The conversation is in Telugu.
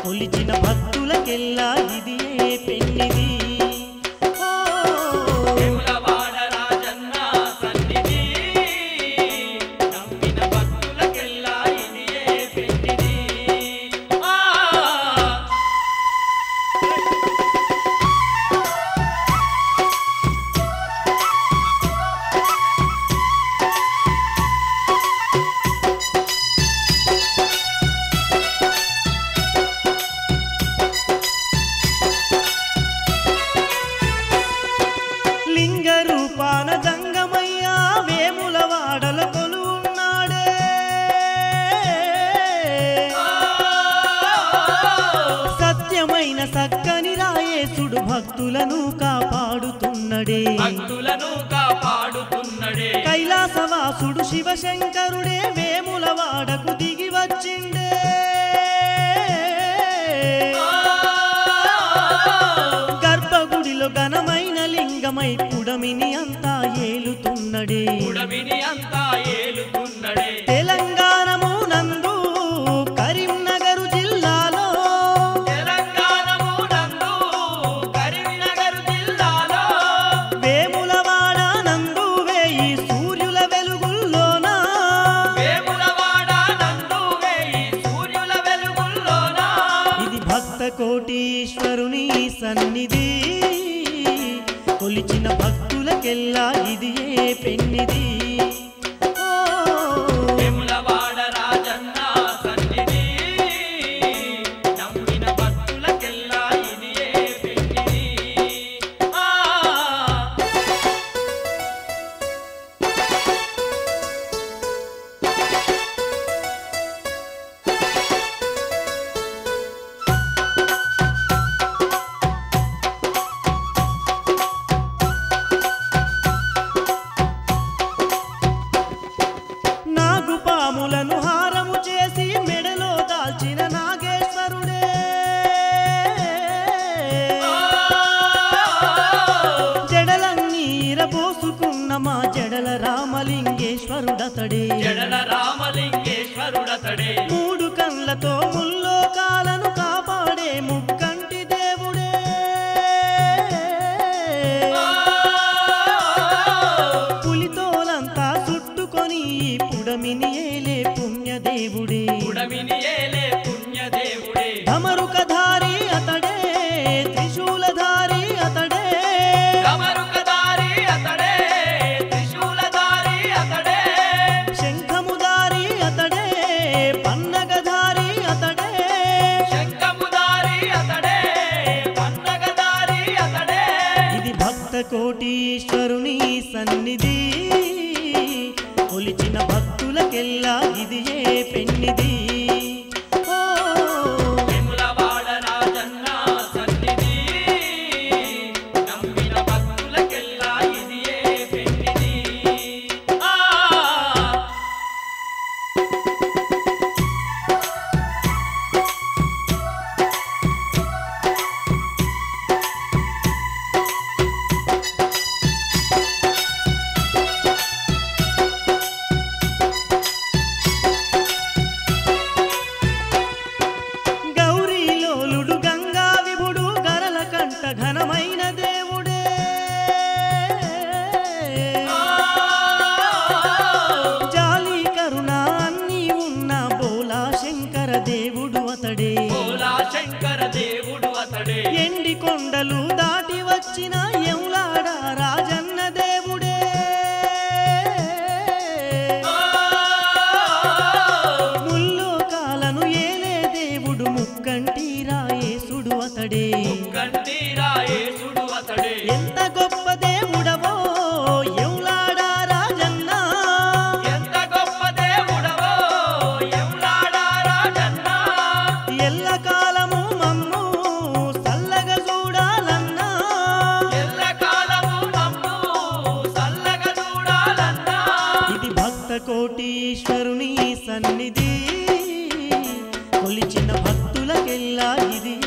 కొలిచిన భక్తులకెల్లా ఇదియే పెన్నిది వేములవాడ రాజన్న సన్నిధి నమ్మిన భక్తులకెల్లా ఇదియే పెన్నిది లింగ రూపాన జంగమయ్యా వేములవాడల కొలువున్నాడే సత్యమైన సక్కని రాయేసుడు భక్తులను కాపాడుతున్నడే కైలాసవాసుడు శివశంకరుడే వేములవాడకు దిగి వచ్చిండే గర్భగుడిలో ఘనమైన లింగమై పుడమిని అంతా ఏలుతున్నడే తెలంగాణము నందు కరీంనగర్ జిల్లాలో వేములవాడ నందు వేయి సూర్యుల వెలుగుల్లోన ఇది భక్త కోటీశ్వరుని సన్నిధి కొలిచిన భక్తులకెల్లా ఇదియే పెన్నిది వేములవాడ రాజన్న సన్నిధి నమ్మిన భక్తులకెల్లా ఇదియే పెన్నిది నాగుపాములను హారము చేసి మెడలో దాల్చిన నాగేశ్వరుడే జడలన్నీర పోసుకున్న మా జడల రామలింగేశ్వరుడతడే మూడు కళ్ళతో ముల్లోకాలను కాపాడే ముక్కంటి దేవుడే పులితోలంతా చుట్టుకొని పుడమిని ఏలే పుణ్యదేవుడే ధమరుకధారి అతడే త్రిశూలధారి అతడే శంఖముధారి అతడే పన్నగధారి అతడే ఇది భక్త కోటీశ్వరుని సన్నిధి కొలిచిన భక్తులకెల్లా ఇదియే పెన్నిది వేములవాడ రాజన్న సన్నిధి నమ్మిన భక్తులకెల్లా ఇదియే పెన్నిది గౌరీలోలుడు గంగా విభుడు గరల కంట ఘనమైన దేవుడే జాలి కరుణ అన్నీ ఉన్న బోలా శంకర దేవుడు అతడే ఎండి కొండలు దాటి వచ్చిన ఎములాడ రాజన్న దేవుడే ముల్లోకాలను ఏలే దేవుడు ముక్కంటి రాయేసుడు అతడే ఎంత గొప్ప దేవుడవో ఎములాడ రాజన్న ఎల్లకాలము మమ్ము సల్లగా చూడాలన్నా ఇది భక్త కోటీశ్వరుని సన్నిధి కొలిచిన భక్తులకెల్లా ఇది